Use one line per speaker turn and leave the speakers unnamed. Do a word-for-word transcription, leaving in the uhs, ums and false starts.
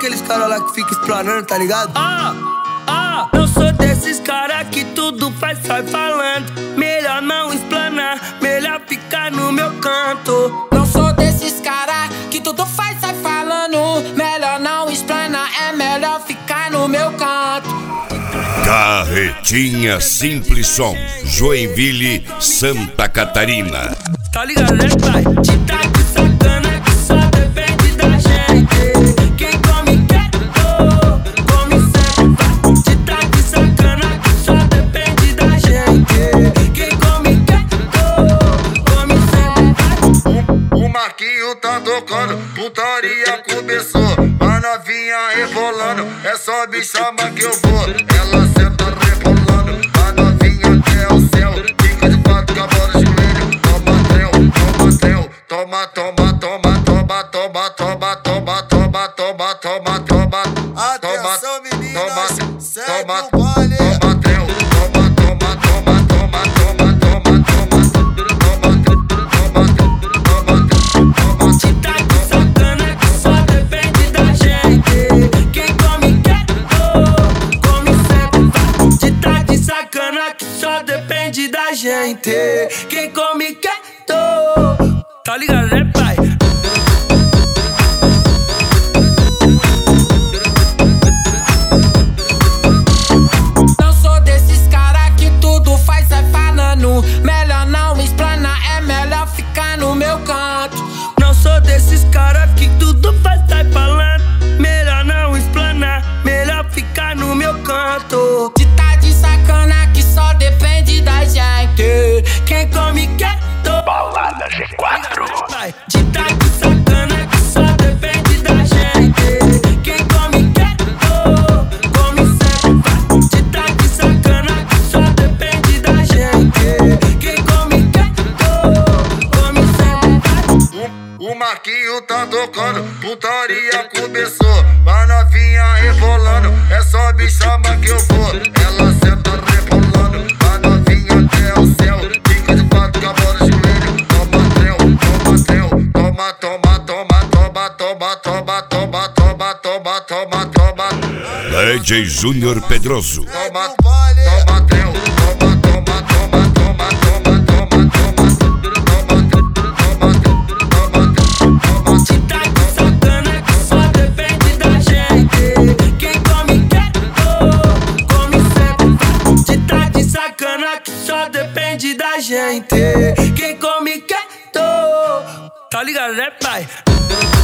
aqueles caras lá que ficam explanando, tá ligado?
Ah, ah, eu sou desses caras que tudo faz, sai falando. Melhor não explanar, melhor ficar no meu canto.
Não sou desses caras que tudo faz, sai falando. Melhor não explanar, é melhor ficar no meu canto.
Carretinha Simples Som, Joinville, Santa Catarina.
Tá ligado, né, pai? Te tá de sacana que só depende da gente. Quem come quieto, come sempre vai. Te tá de sacana que só depende da gente. Quem come quieto, come sempre vai.
O, o Marquinho tá tocando, putaria começou. A novinha rebolando, é só me chamar que eu vou. Ela senta rebolando, a novinha quer o céu. Fica de quatro com a bola de joelho. Toma trel, toma trel. Toma, toma, toma, toma, toma, toma, toma, toma, toma, toma, toma.
Atenção, meninas, segue
toma,
o baile.
toma trel, toma, toma, toma, toma, toma, toma, toma, toma, toma, toma.
Te tá de sacana que só depende da gente. Quem come quieto, come sempre vai. Te tá de sacana que só depende da gente. Quem come quieto, tá ligado, né, pai?
Não sou desses caras que tudo faz, sai falando. Melhor não explanar, é melhor ficar no meu canto.
Não sou desses caras que tudo faz, sai falando. Melhor não explanar, melhor ficar no meu canto.
Te tá de sacana que só depende da gente.
Quem come quieto,
Balada G quatro.
vai. Te tá de sacana que só depende da gente. Quem come quieto, come sempre vai. Te tá de sacana que só depende da gente. Quem come quieto, come sempre vai.
O, o Marquinho tá tocando, putaria começou. A novinha rebolando, é só me chamar que eu vou. Ela senta rebolando, a novinha quer o céu. Fica de quatro com a bola de joelho. Toma trel, toma trel. Toma, toma, toma, toma, toma, toma, toma, toma, toma, toma, toma.
D J Júnior Pedroso.
Toma, toma trel, toma, toma, toma, toma, toma, toma, toma, toma, toma, toma.
Te tá de sacana que só depende da gente. Quem come quieto, come sempre vai. Te tá de sacana que só depende da gente. Quem come quieto, tá ligado, né, pai?